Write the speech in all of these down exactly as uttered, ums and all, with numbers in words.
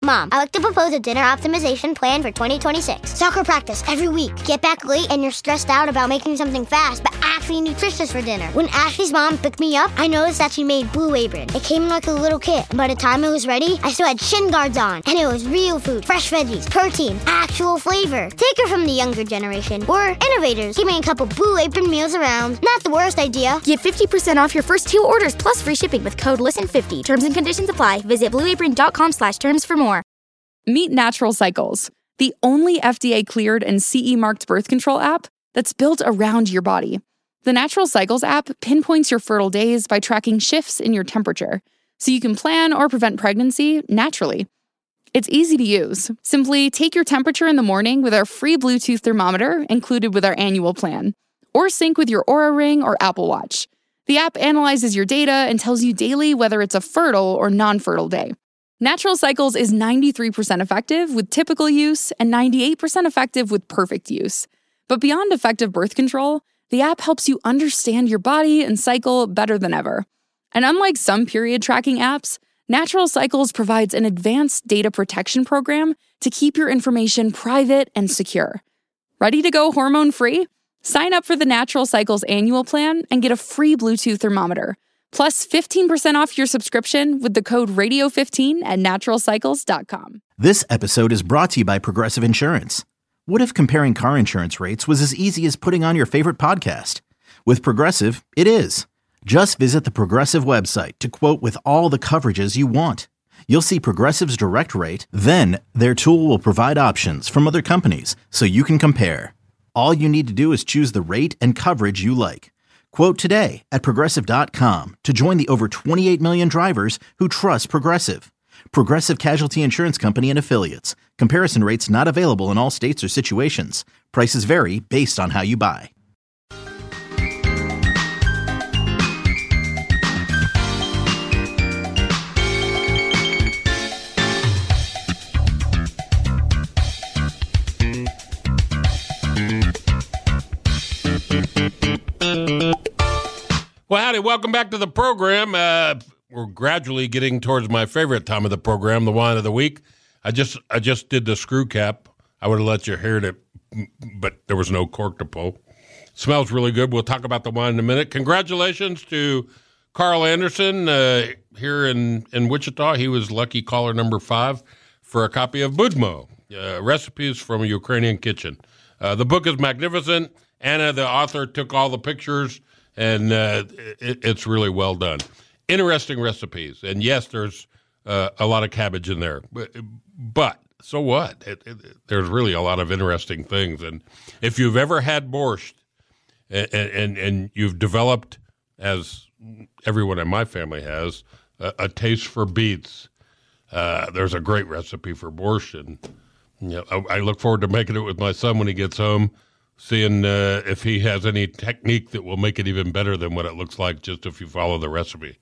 Mom, I like to propose a dinner optimization plan for twenty twenty-six. Soccer practice every week. Get back late and you're stressed out about making something fast, but actually nutritious for dinner. When Ashley's mom picked me up, I noticed that she made Blue Apron. It came in like a little kit. By the time it was ready, I still had shin guards on. And it was real food, fresh veggies, protein, actual flavor. Take her from the younger generation. We're innovators, keeping a couple Blue Apron meals around. Not the worst idea. Get fifty percent off your first two orders plus free shipping with code listen fifty. Terms and conditions apply. Visit blueapron.com slash terms for more. Meet Natural Cycles, the only F D A-cleared and C E-marked birth control app that's built around your body. The Natural Cycles app pinpoints your fertile days by tracking shifts in your temperature, so you can plan or prevent pregnancy naturally. It's easy to use. Simply take your temperature in the morning with our free Bluetooth thermometer included with our annual plan, or sync with your Oura Ring or Apple Watch. The app analyzes your data and tells you daily whether it's a fertile or non-fertile day. Natural Cycles is ninety-three percent effective with typical use and ninety-eight percent effective with perfect use. But beyond effective birth control, the app helps you understand your body and cycle better than ever. And unlike some period tracking apps, Natural Cycles provides an advanced data protection program to keep your information private and secure. Ready to go hormone-free? Sign up for the Natural Cycles annual plan and get a free Bluetooth thermometer, plus fifteen percent off your subscription with the code radio fifteen at natural cycles dot com. This episode is brought to you by Progressive Insurance. What if comparing car insurance rates was as easy as putting on your favorite podcast? With Progressive, it is. Just visit the Progressive website to quote with all the coverages you want. You'll see Progressive's direct rate, then their tool will provide options from other companies so you can compare. All you need to do is choose the rate and coverage you like. Quote today at progressive dot com to join the over twenty-eight million drivers who trust Progressive. Progressive Casualty Insurance Company and Affiliates. Comparison rates not available in all states or situations. Prices vary based on how you buy. Well, howdy, welcome back to the program. Uh, we're gradually getting towards my favorite time of the program, the wine of the week. I just I just did the screw cap. I would have let you hear it, but there was no cork to pull. Smells really good. We'll talk about the wine in a minute. Congratulations to Carl Anderson uh, here in, in Wichita. He was lucky caller number five for a copy of Budmo, uh, Recipes from a Ukrainian Kitchen. Uh, the book is magnificent. Anna, the author, took all the pictures, and uh, it, it's really well done. Interesting recipes. And yes, there's uh, a lot of cabbage in there. But, but so what? It, it, there's really a lot of interesting things. And if you've ever had borscht and, and, and you've developed, as everyone in my family has, a, a taste for beets, uh, there's a great recipe for borscht. And you know, I, I look forward to making it with my son when he gets home, seeing uh, if he has any technique that will make it even better than what it looks like just if you follow the recipe.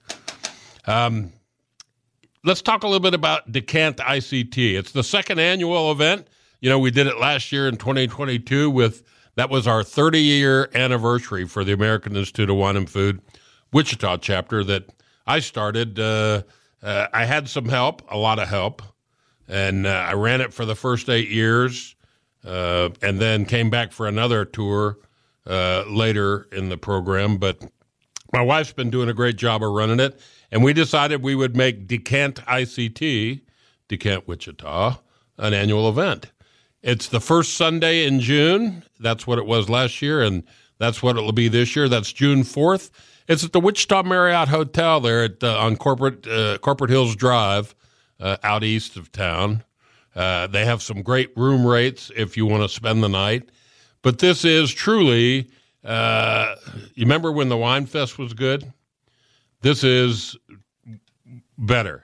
Um, let's talk a little bit about Decant I C T. It's the second annual event. You know, we did it last year in twenty twenty-two with, that was our thirty-year anniversary for the American Institute of Wine and Food Wichita chapter that I started. Uh, uh, I had some help, a lot of help, and uh, I ran it for the first eight years. Uh, and then came back for another tour uh, later in the program. But my wife's been doing a great job of running it, and we decided we would make Decant I C T, Decant Wichita, an annual event. It's the first Sunday in June. That's what it was last year, and that's what it will be this year. That's June fourth. It's at the Wichita Marriott Hotel there at uh, on Corporate uh, Corporate Hills Drive, uh, out east of town. Uh, they have some great room rates if you want to spend the night. But this is truly, uh, you remember when the Wine Fest was good? This is better.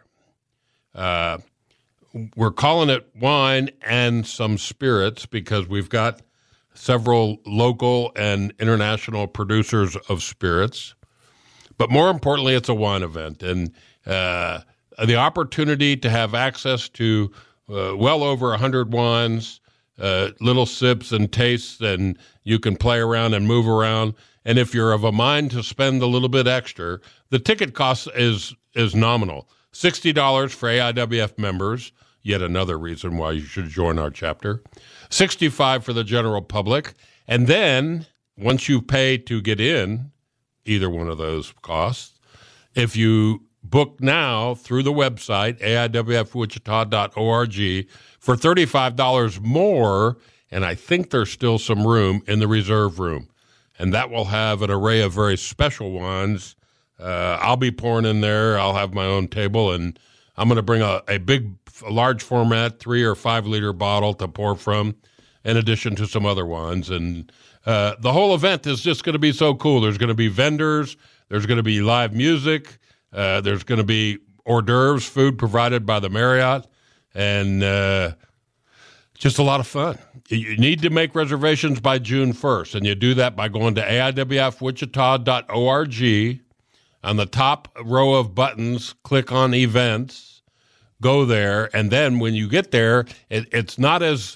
Uh, we're calling it wine and some spirits because we've got several local and international producers of spirits. But more importantly, it's a wine event. And uh, the opportunity to have access to Uh, well over one hundred wines, uh, little sips and tastes, and you can play around and move around. And if you're of a mind to spend a little bit extra, the ticket cost is is nominal. sixty dollars for A I W F members. yet another reason why you should join our chapter. sixty-five dollars for the general public. And then once you pay to get in, either one of those costs, if you book now through the website, A I W F wichita dot org, for thirty-five dollars more, and I think there's still some room in the reserve room. And that will have an array of very special wines. Uh, I'll be pouring in there. I'll have my own table, and I'm going to bring a, a big, a large format, three or five liter bottle to pour from, in addition to some other wines. And uh, the whole event is just going to be so cool. There's going to be vendors. There's going to be live music. Uh, there's going to be hors d'oeuvres, food provided by the Marriott, and uh, just a lot of fun. You need to make reservations by June first, and you do that by going to A I W F wichita dot org. On the top row of buttons, click on events, go there, and then when you get there, it, it's not as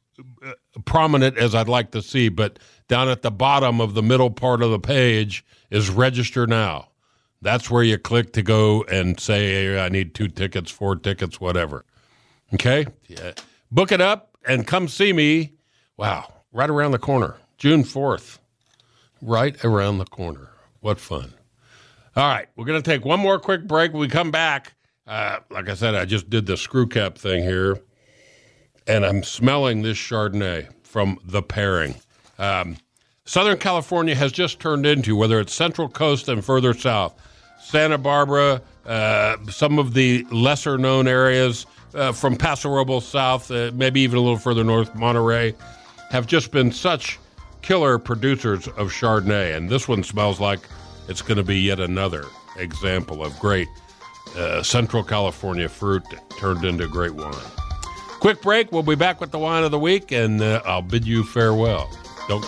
prominent as I'd like to see, but down at the bottom of the middle part of the page is register now. That's where you click to go and say, hey, I need two tickets, four tickets, whatever. Okay? Yeah. Book it up and come see me. Wow, right around the corner. June fourth. Right around the corner. What fun. All right, we're going to take one more quick break. When we come back, uh, like I said, I just did the screw cap thing here, and I'm smelling this Chardonnay from The Pairing. Um, Southern California has just turned into, whether it's Central Coast and further south, Santa Barbara, uh, some of the lesser-known areas uh, from Paso Robles south, uh, maybe even a little further north, Monterey, have just been such killer producers of Chardonnay. And this one smells like it's going to be yet another example of great uh, Central California fruit turned into great wine. Quick break. We'll be back with the wine of the week, and uh, I'll bid you farewell. Don't...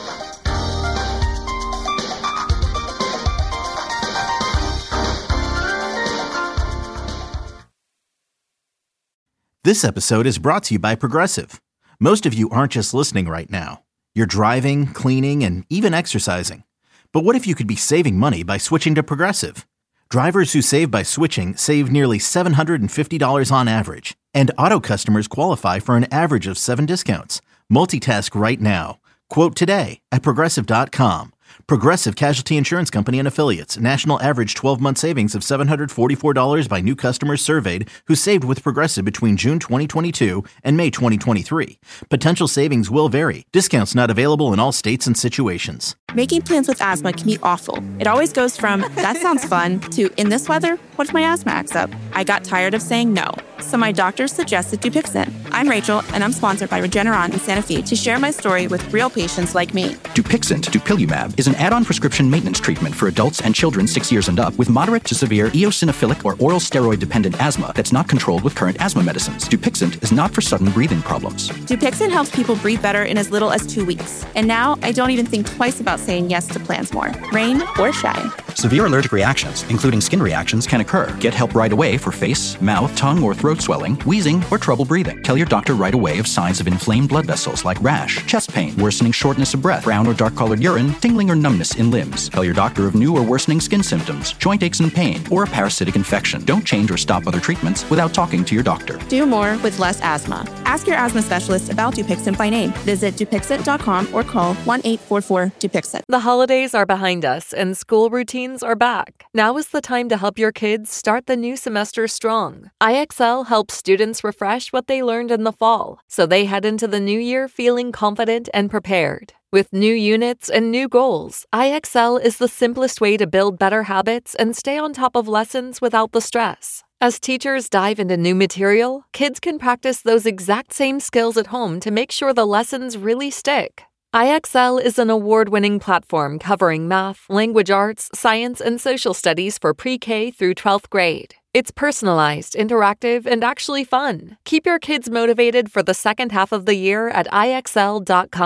This episode is brought to you by Progressive. Most of you aren't just listening right now. You're driving, cleaning, and even exercising. But what if you could be saving money by switching to Progressive? Drivers who save by switching save nearly seven hundred fifty dollars on average. And auto customers qualify for an average of seven discounts. Multitask right now. Quote today at Progressive dot com. Progressive Casualty Insurance Company and Affiliates. National average twelve-month savings of seven hundred forty-four dollars by new customers surveyed who saved with Progressive between June twenty twenty-two and May twenty twenty-three. Potential savings will vary. Discounts not available in all states and situations. Making plans with asthma can be awful. It always goes from, that sounds fun, to, in this weather, what if my asthma acts up? I got tired of saying no, so my doctor suggested Dupixent. I'm Rachel, and I'm sponsored by Regeneron in Santa Fe to share my story with real patients like me. Dupixent, dupilumab, is an add-on prescription maintenance treatment for adults and children six years and up with moderate to severe eosinophilic or oral steroid-dependent asthma that's not controlled with current asthma medicines. Dupixent is not for sudden breathing problems. Dupixent helps people breathe better in as little as two weeks. And now, I don't even think twice about saying yes to plans more, rain or shine. Severe allergic reactions, including skin reactions, can occur. Get help right away for face, mouth, tongue, or throat swelling, wheezing, or trouble breathing. Tell your doctor right away of signs of inflamed blood vessels like rash, chest pain, worsening shortness of breath, brown or dark-colored urine, tingling or numbness in limbs. Tell your doctor of new or worsening skin symptoms, joint aches and pain, or a parasitic infection. Don't change or stop other treatments without talking to your doctor. Do more with less asthma. Ask your asthma specialist about Dupixent by name. Visit Dupixent dot com or call one eight four four Dupixent. The holidays are behind us and school routines are back. Now is the time to help your kids start the new semester strong. I X L helps students refresh what they learned in the fall, so they head into the new year feeling confident and prepared. With new units and new goals, I X L is the simplest way to build better habits and stay on top of lessons without the stress. As teachers dive into new material, kids can practice those exact same skills at home to make sure the lessons really stick. I X L is an award-winning platform covering math, language arts, science, and social studies for pre-K through twelfth grade. It's personalized, interactive, and actually fun. Keep your kids motivated for the second half of the year at I X L dot com.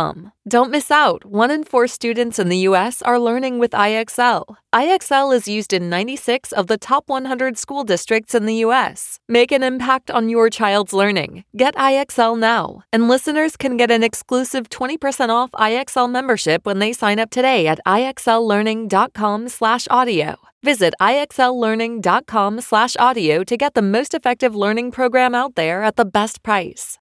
Don't miss out. One in four students in the U S are learning with I X L. I X L is used in ninety-six of the top one hundred school districts in the U S. Make an impact on your child's learning. Get I X L now. And listeners can get an exclusive twenty percent off I X L membership when they sign up today at ixllearning.com slash audio. Visit ixllearning.com slash audio to get the most effective learning program out there at the best price.